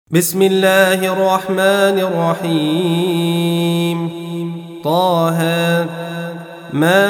بسم الله الرحمن الرحيم. طه ما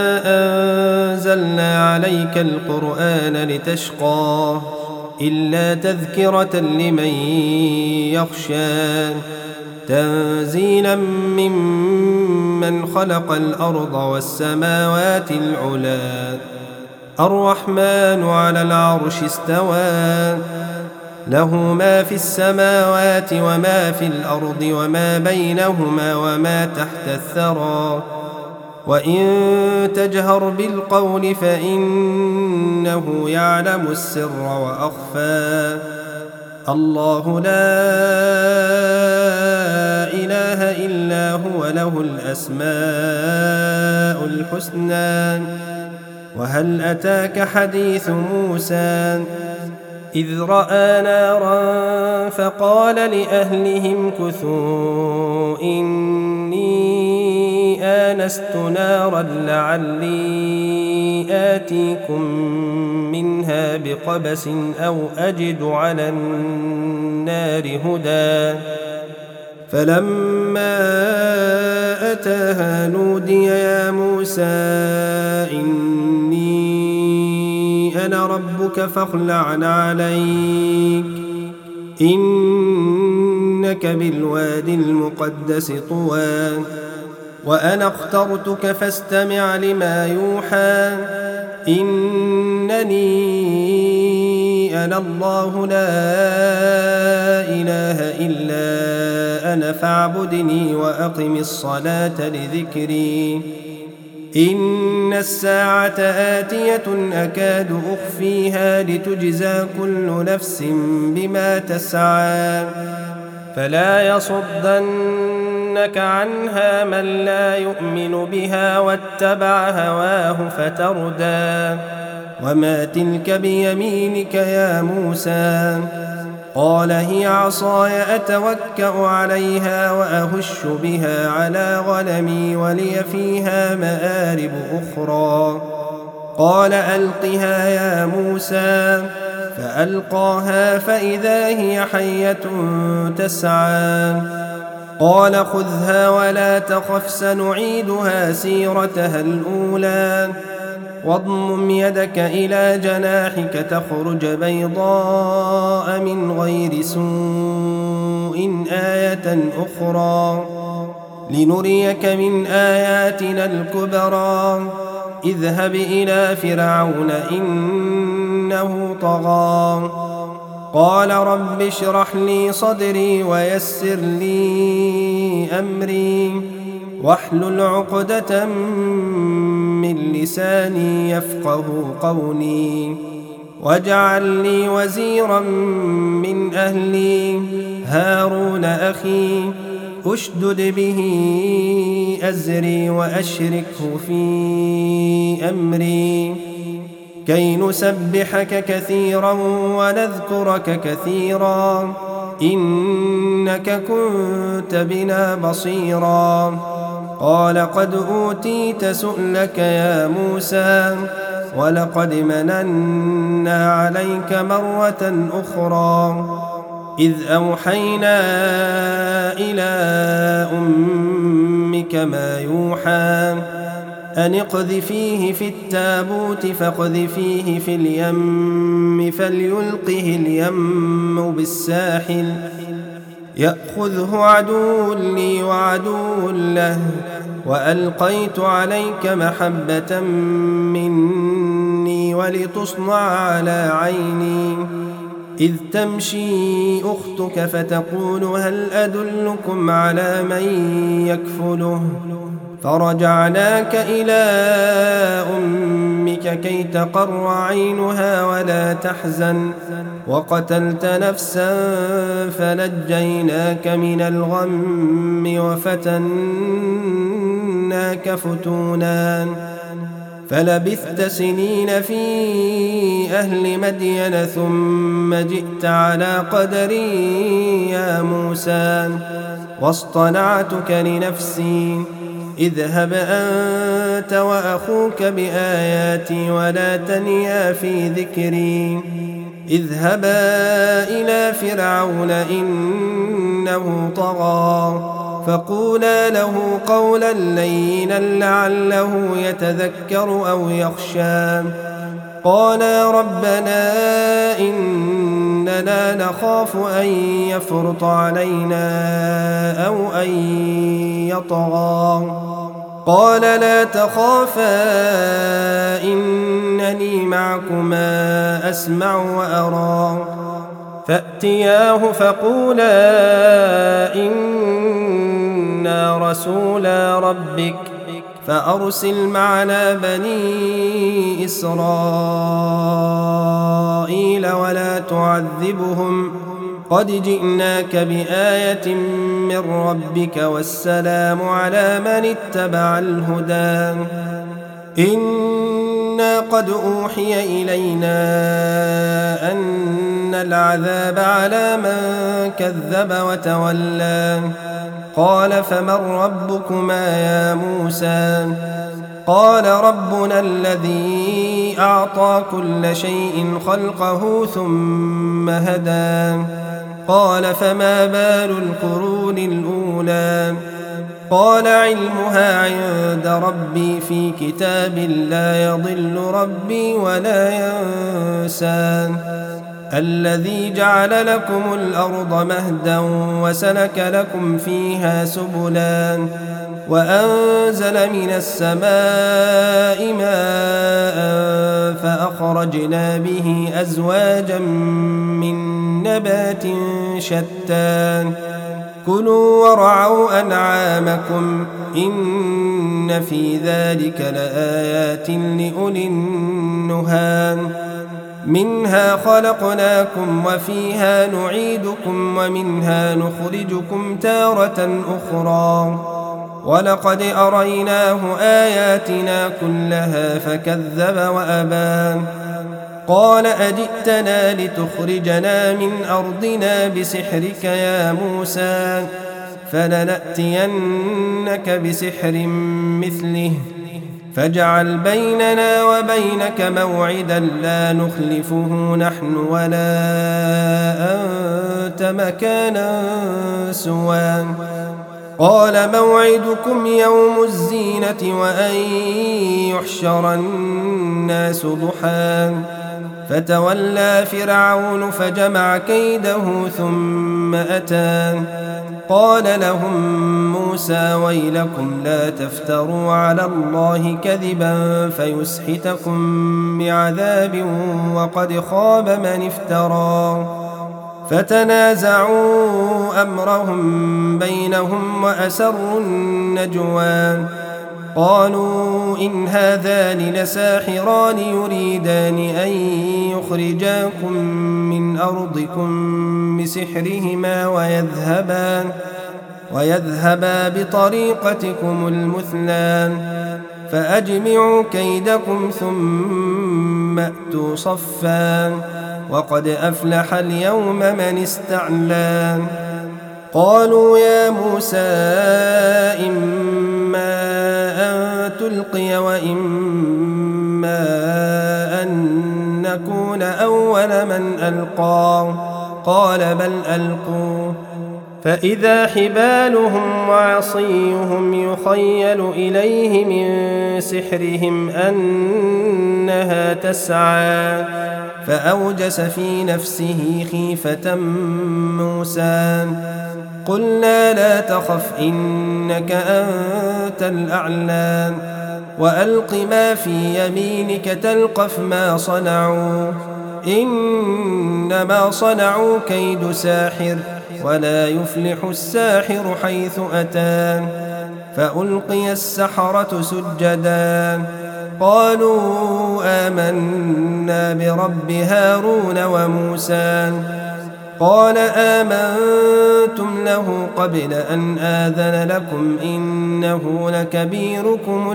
أنزلنا عليك القرآن لتشقى إلا تذكرة لمن يخشى تنزيلا ممن خلق الأرض والسماوات العلى الرحمن على العرش استوى له ما في السماوات وما في الأرض وما بينهما وما تحت الثرى وإن تجهر بالقول فإنه يعلم السر وأخفى الله لا إله إلا هو له الأسماء الحسنى. وهل أتاك حديث موسى إذ رأى نارا فقال لأهلهم كثوا إني آنست نارا لعلي آتيكم منها بقبس أو أجد على النار هدى. فلما أتاها نودي يا موسى إني أنا ربك فاخلع عليك إنك بالوادي المقدس طوى وأنا اخترتك فاستمع لما يوحى إنني أنا الله لا إله إلا أنا فاعبدني وأقم الصلاة لذكري إن الساعة آتية أكاد أخفيها لتجزى كل نفس بما تسعى فلا يصدنك عنها من لا يؤمن بها واتبع هواه فتردى. وما تلك بيمينك يا موسى قال هي عصاي أتوكأ عليها وأهش بها على غنمي ولي فيها مآرب أخرى. قال ألقها يا موسى فألقاها فإذا هي حية تسعى قال خذها ولا تخف سنعيدها سيرتها الأولى واضمم يدك إلى جناحك تخرج بيضاء من غير سوء آية أخرى لنريك من آياتنا الكبرى اذهب إلى فرعون إنه طغى. قال رب اشرح لي صدري ويسر لي أمري واحلل عقدة من لساني يفقه قولي واجعل لي وزيرا من أهلي هارون أخي أشدد به أزري وأشركه في أمري كي نسبحك كثيرا ونذكرك كثيرا إنك كنت بنا بصيرا. قال قد أوتيت سؤلك يا موسى ولقد مننا عليك مرة أخرى إذ أوحينا إلى أمك ما يوحى أن اقذفيه في التابوت فاقذفيه في اليم فليلقه اليم بالساحل يأخذه عدو لي وعدو له وألقيت عليك محبة مني ولتصنع على عيني إذ تمشي أختك فتقول هل أدلكم على من يكفله فرجعناك إلى أمك كي تقر عينها ولا تحزن وقتلت نفسا فنجيناك من الغم وفتناك فتونا فلبثت سنين في أهل مدين ثم جئت على قدري يا موسى واصطنعتك لنفسي اذهب أنت وأخوك بآياتي ولا تنيا في ذكري اذهبا إلى فرعون إنه طغى فقولا له قولا لينا لعله يتذكر أو يخشى قالا ربنا إننا نخاف أن يفرط علينا أو أن يطغى قال لا تخافا إنني معكما أسمع وأرى فأتياه فقولا إنا رسولا ربك فأرسل معنا بني إسرائيل ولا تعذبهم قد جئناك بآية من ربك والسلام على من اتبع الهدى إنا قد أوحي إلينا أن العذاب على من كذب وتولى قال فمن ربكما يا موسى قال ربنا الذي أعطى كل شيء خلقه ثم هدى قال فما بال القرون الأولى قال علمها عند ربي في كتاب لا يضل ربي ولا ينسى الذي جعل لكم الأرض مهدا وسلك لكم فيها سبلا وأنزل من السماء ماء فأخرجنا به أزواجا من نبات شتى كلوا وارعوا أنعامكم إن في ذلك لآيات لأولي النهى منها خلقناكم وفيها نعيدكم ومنها نخرجكم تارة أخرى ولقد أريناه آياتنا كلها فكذب وأبى قال أجئتنا لتخرجنا من أرضنا بسحرك يا موسى فلنأتينك بسحر مثله فاجعل بيننا وبينك موعدا لا نخلفه نحن ولا أنت مكانا سوى قال موعدكم يوم الزينة وأن يحشر الناس ضحى فتولى فرعون فجمع كيده ثم أتى قال لهم موسى ويلكم لا تفتروا على الله كذبا فيسحتكم بعذاب وقد خاب من افترى فتنازعوا أمرهم بينهم وأسروا النجوى قالوا إن هذان لساحران يريدان أن يخرجاكم من أرضكم بسحرهما ويذهبا بطريقتكم المثلى فأجمعوا كيدكم ثم أتوا صفا وقد أفلح اليوم من استعلى قالوا يا موسى إما أن تلقي وإما أن نكون أول من ألقى قال بل ألقوا فإذا حبالهم وعصيهم يخيل إليه من سحرهم أنها تسعى فأوجس في نفسه خيفة موسى قلنا لا تخف إنك أنت الأعلى وألق ما في يمينك تلقف ما صنعوا إنما صنعوا كيد ساحر ولا يفلح الساحر حيث أتى فألقي السحرة سجدا قالوا آمنا برب هارون وموسى قال آمنتم له قبل أن آذن لكم إنه لكبيركم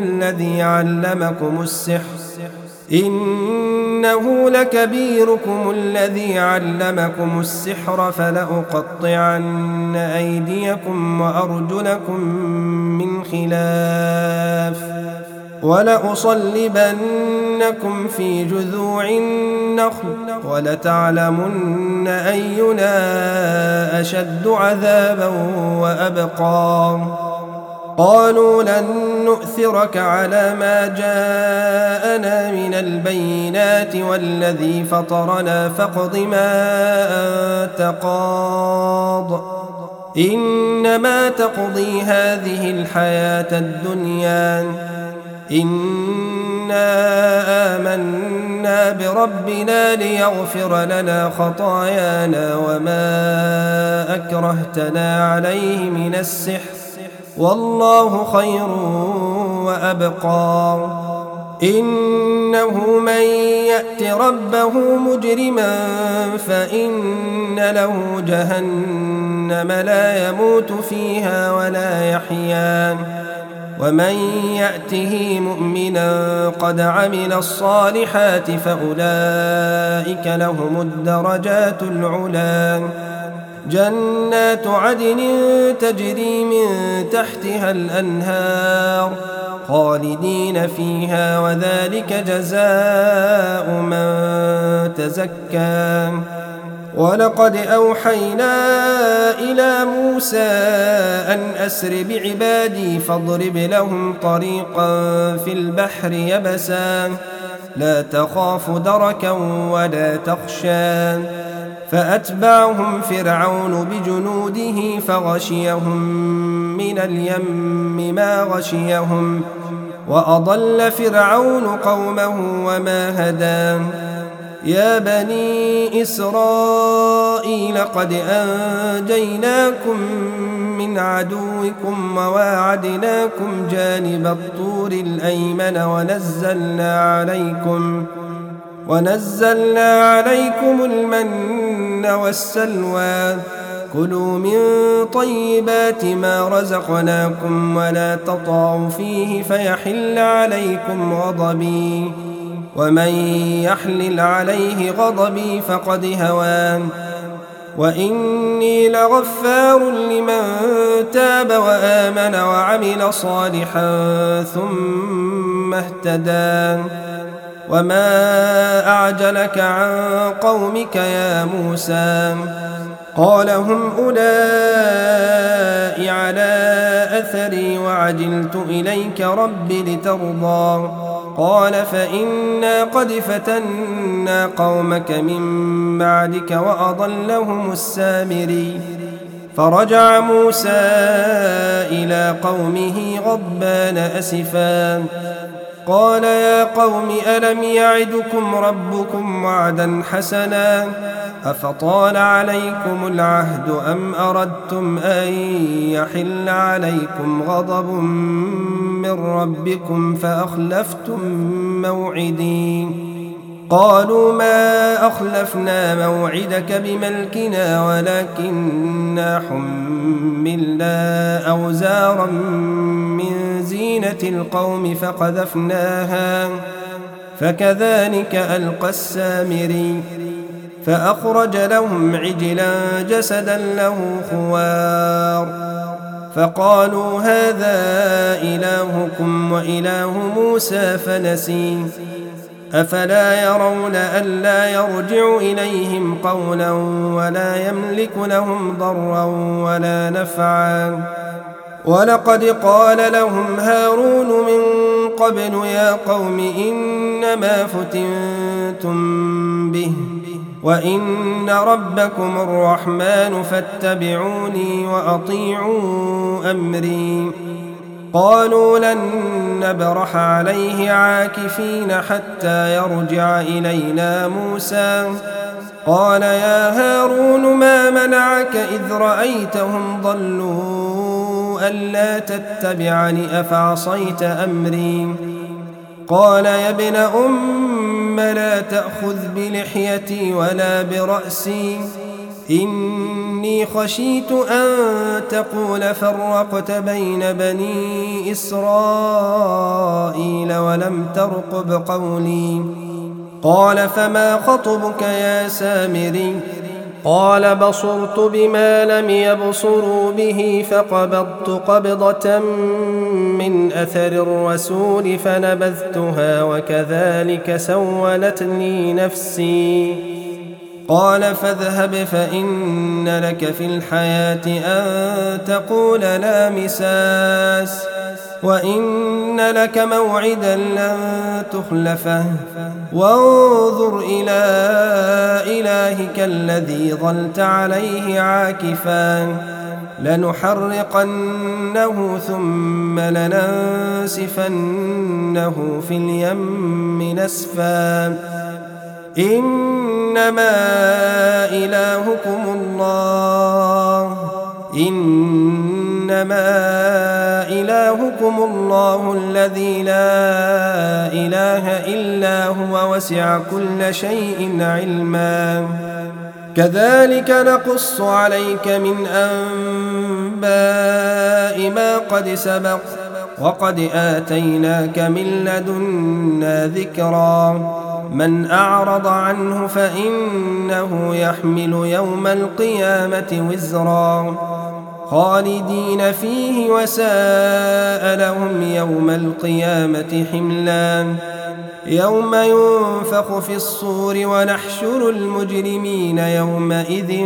الذي علمكم السحر فلأقطعن أيديكم وأرجلكم من خلاف ولأصلبنكم في جذوع النخل ولتعلمن أينا أشد عذابا وأبقى. قالوا لن نؤثرك على ما جاءنا من البينات والذي فطرنا فاقض ما أنت قاض إنما تقضي هذه الحياة الدنيا إنا آمنا بربنا ليغفر لنا خطايانا وما أكرهتنا عليه من السحر والله خير وأبقى. إنه من يأت ربه مجرما فإن له جهنم لا يموت فيها ولا يحيا ومن يأته مؤمنا قد عمل الصالحات فأولئك لهم الدرجات العلى جنات عدن تجري من تحتها الأنهار خالدين فيها وذلك جزاء من تزكى. ولقد أوحينا إلى موسى أن أسر بعبادي فاضرب لهم طريقا في البحر يبسا لا تخاف دركا ولا تخشى فأتبعهم فرعون بجنوده فغشيهم من اليم ما غشيهم وأضل فرعون قومه وما هدى. يا بني إسرائيل قد أنجيناكم من عدوكم وواعدناكم جانب الطور الأيمن ونزلنا عليكم المن والسلوى كلوا من طيبات ما رزقناكم ولا تطغوا فيه فيحل عليكم غضبي ومن يحلل عليه غضبي فقد هوان وإني لغفار لمن تاب وآمن وعمل صالحا ثم اهتدى. وما أعجلك عن قومك يا موسى قال هم أولئك على أثري وعجلت إليك رب لترضى قال فإنا قد فتنا قومك من بعدك وأضلهم السامري. فرجع موسى إلى قومه غضبان أسفا قال يا قوم ألم يعدكم ربكم وعدا حسنا أفطال عليكم العهد أم أردتم أن يحل عليكم غضب من ربكم فأخلفتم موعدي. قالوا ما أخلفنا موعدك بملكنا ولكننا حملنا أوزارا من زينة القوم فقذفناها فكذلك ألقى السامري فأخرج لهم عجلا جسدا له خوار فقالوا هذا إلهكم وإله موسى فنسي أفلا يرون ألا يرجع إليهم قولا ولا يملك لهم ضرا ولا نفعا. ولقد قال لهم هارون من قبل يا قوم إنما فتنتم به وإن ربكم الرحمن فاتبعوني وأطيعوا أمري. قالوا لن نبرح عليه عاكفين حتى يرجع إلينا موسى قال يا هارون ما منعك إذ رأيتهم ضلوا ألا تتبعني أفعصيت أمري. قال يا ابن أم لا تأخذ بلحيتي ولا برأسي إني خشيت أن تقول فرقت بين بني إسرائيل ولم ترقب قولي. قال فما خطبك يا سامري قال بصرت بما لم يبصروا به فقبضت قبضة من أثر الرسول فنبذتها وكذلك سولت لي نفسي. قال فاذهب فإن لك في الحياة أن تقول لا مساس وإن لك موعدا لن تخلفه وانظر إلى إلهك الذي ظلت عليه عاكفا لنحرقنه ثم لننسفنه في اليم نسفا إنما إلهكم الله الذي لا إله إلا هو وسع كل شيء علما كذلك نقص عليك من أنباء ما قد سبق وقد آتيناك من لدنا ذكرا من أعرض عنه فإنه يحمل يوم القيامة وزرا خالدين فيه وساء لهم يوم القيامة حملا يوم ينفخ في الصور ونحشر المجرمين يومئذ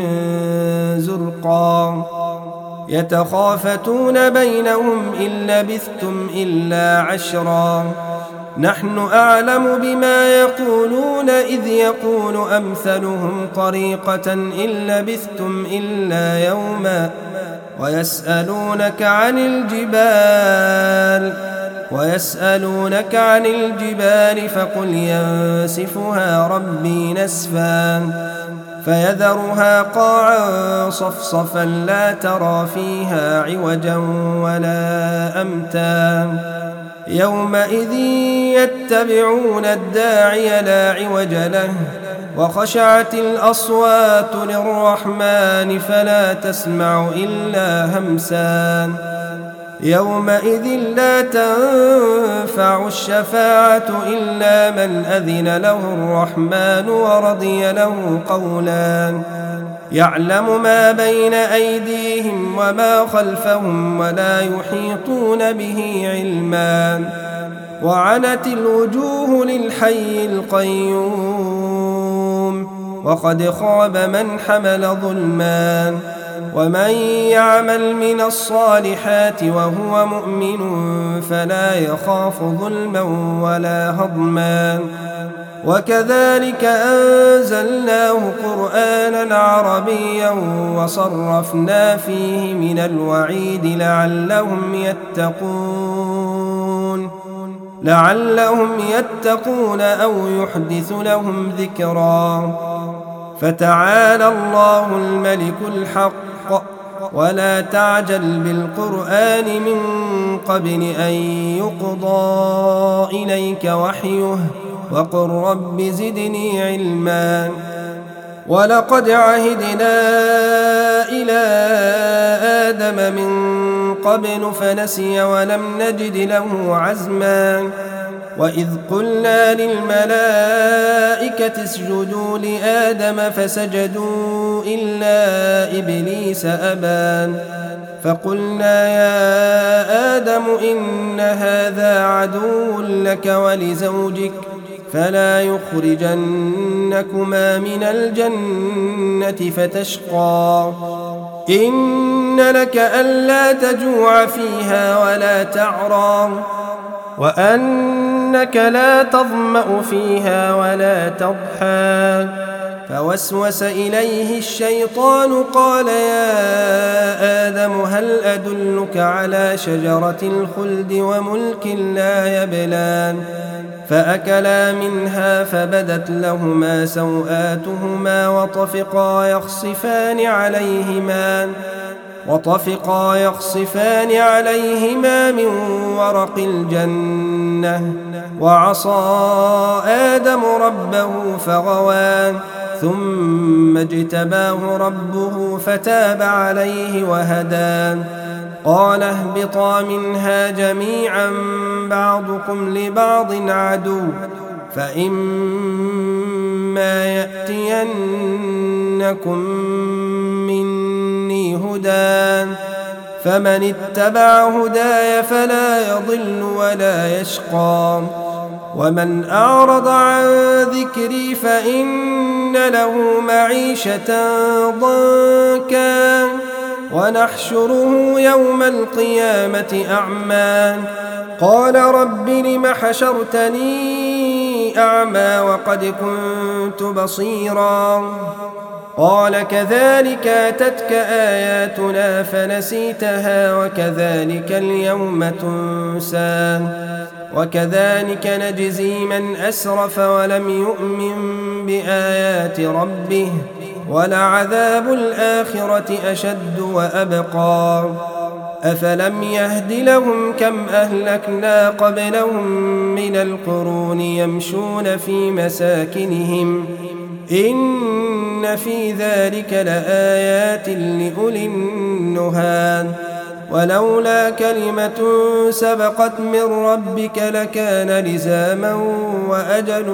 زرقا يتخافتون بينهم إن لبثتم إلا عشرا نحن أعلم بما يقولون إذ يقول أمثلهم طريقة إن لبثتم إلا يوما ويسألونك عن الجبال فقل ينسفها ربي نسفا فيذرها قاعا صفصفا لا ترى فيها عوجا ولا أمتا يومئذ يتبعون الداعي لا عوج له وخشعت الأصوات للرحمن فلا تسمع إلا همسا يومئذ لا تنفع الشفاعة إلا من أذن له الرحمن ورضي له قولا يعلم ما بين أيديهم وما خلفهم ولا يحيطون به علما وعنت الوجوه للحي القيوم وقد خاب من حمل ظلما ومن يعمل من الصالحات وهو مؤمن فلا يخاف ظلما ولا هضما وكذلك أنزلناه قرآنا عربيا وصرفنا فيه من الوعيد لعلهم يتقون أو يحدث لهم ذكرا فتعالى الله الملك الحق ولا تعجل بالقرآن من قبل أن يقضى إليك وحيه وقل رب زدني علما ولقد عهدنا إلى آدم من قبل فنسي ولم نجد له عزما وإذ قلنا للملائكة اسجدوا لآدم فسجدوا إلا إبليس أبى فقلنا يا آدم إن هذا عدو لك ولزوجك فلا يخرجنكما من الجنة فتشقى إن لك ألا تجوع فيها ولا تعرى وأنك لا تظمأ فيها ولا تضحى فوسوس إليه الشيطان قال يا آدم هل أدلك على شجرة الخلد وملك لا يبلان فأكلا منها فبدت لهما سوآتهما وطفقا يخصفان عليهما من ورق الجنة وعصى آدم ربه فغوى ثم اجتباه ربه فتاب عليه وهدى قال اهبطا منها جميعا بعضكم لبعض عدو فإما يأتين ليمنعنكم مني هدى، فمن اتبع هداي فلا يضل ولا يشقى، ومن أعرض عن ذكري فإن له معيشة ضنكا ونحشره يوم القيامة أعمى. قال رب لم حشرتني أعمى وقد كنت بصيرا؟ قال كذلك أتتك آياتنا فنسيتها وكذلك اليوم تنسى، وكذلك نجزي من أسرف ولم يؤمن بآيات ربه، ولعذاب الآخرة أشد وأبقى. أفلم يهد لهم كم أهلكنا قبلهم من القرون يمشون في مساكنهم إن في ذلك لآيات لأولي النهى، ولولا كلمة سبقت من ربك لكان لزاما وأجل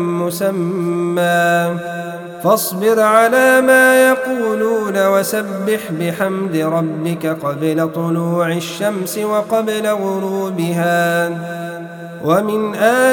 مسمى. فاصبر على ما يقولون وسبح بحمد ربك قبل طلوع الشمس وقبل غروبها، ومن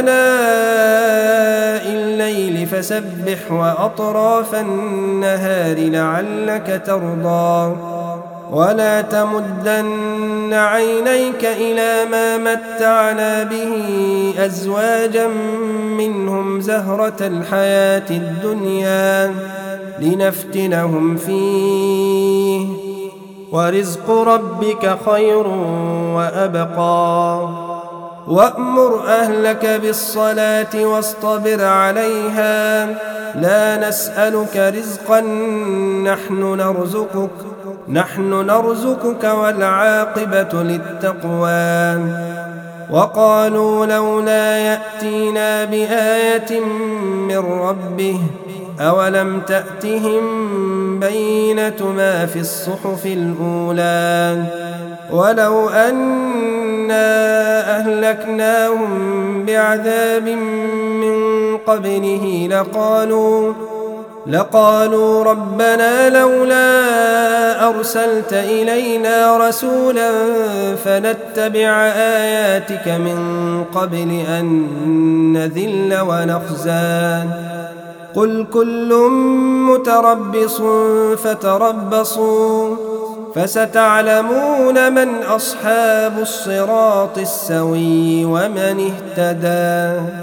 آلاء الليل فسبح وأطراف النهار لعلك ترضى. ولا تمدن عينيك إلى ما متعنا به أزواجا منهم زهرة الحياة الدنيا لنفتنهم فيه، ورزق ربك خير وأبقى. وأمر أهلك بالصلاة واصطبر عليها، لا نسألك رزقا نحن نرزقك والعاقبة للتقوى. وقالوا لولا يأتينا بآية من ربه أولم تأتهم بينة ما في الصحف الأولى، ولو أنا أهلكناهم بعذاب من قبله لقالوا ربنا لولا أرسلت إلينا رسولا فنتبع آياتك من قبل أن نذل ونخزى. قل كل متربص فتربصوا فستعلمون من أصحاب الصراط السوي ومن اهتدى.